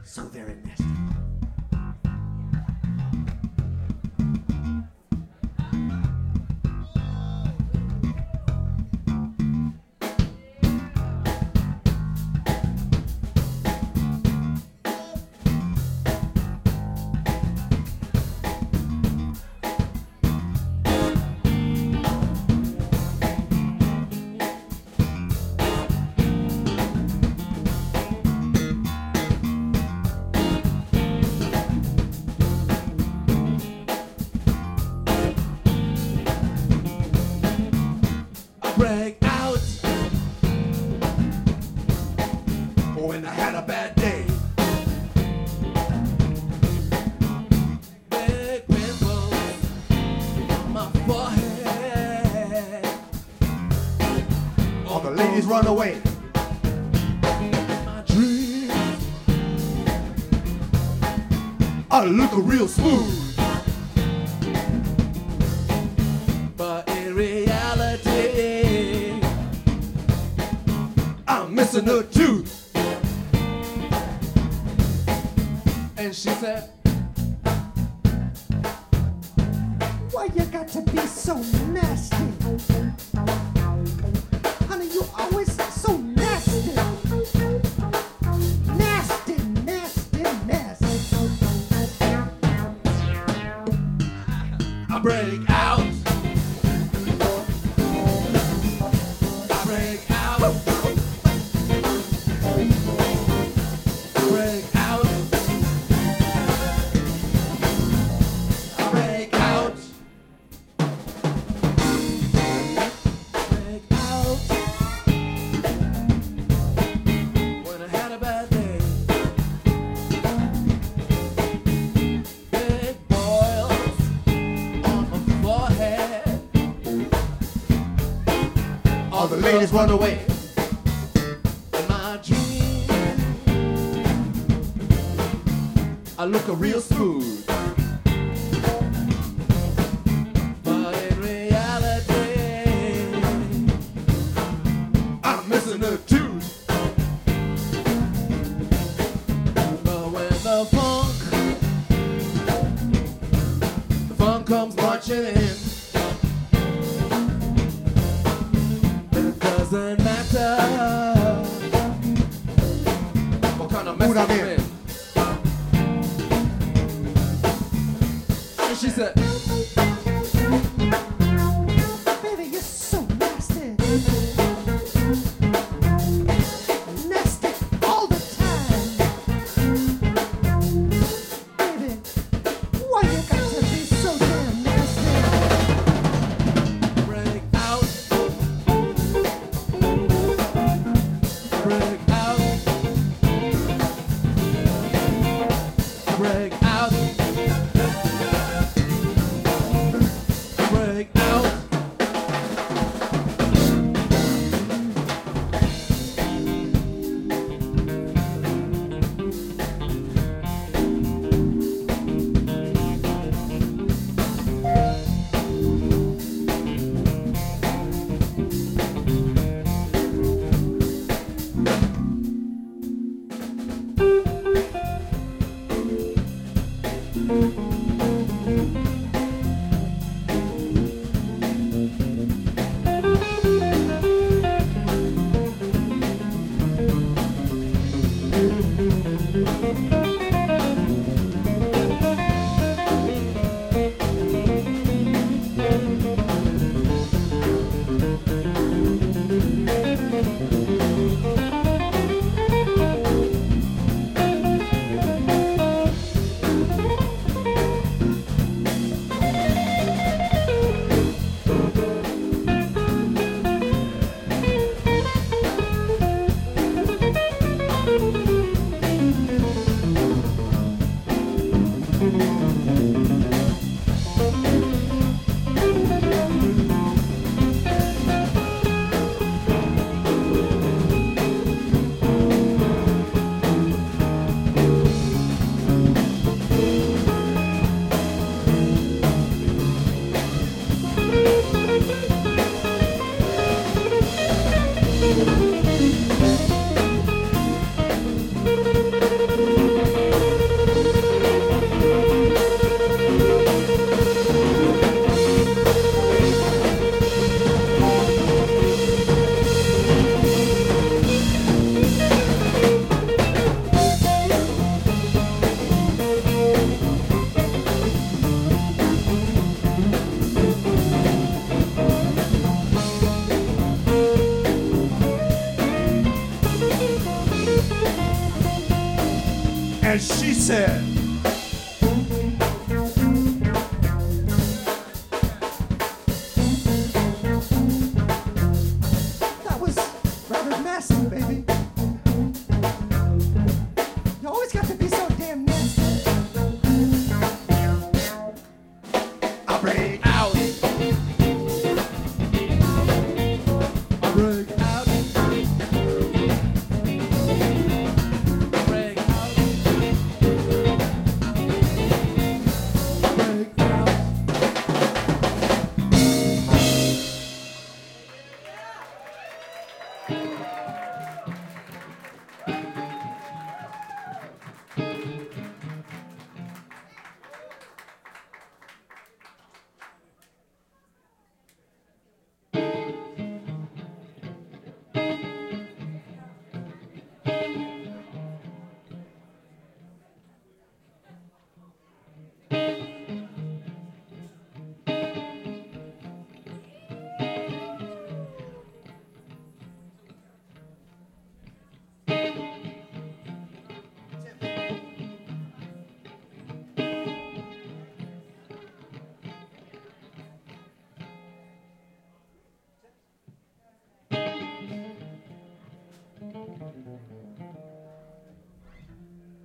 So very nasty. Break out when I had a bad day. Big pimples on my forehead. All the ladies run away. My dreams, I look real smooth. But in reality, I'm missing a tooth. And she said, Why you got to be so nasty? Honey, you always so nasty. Nasty, nasty, nasty. I break out. I break out. Break out. I break out. Break out. When I had a bad day. Big boils on my forehead. All the ladies run away. In my dreams, I look a real smooth. But in reality, I'm missing a tooth. But when the funk comes marching in, it doesn't matter what kind of mess I'm in. And she said, Baby, you're so nasty. Nasty all the time. Baby, why you got to be so damn nasty? break out. Break out. Break out. And she said,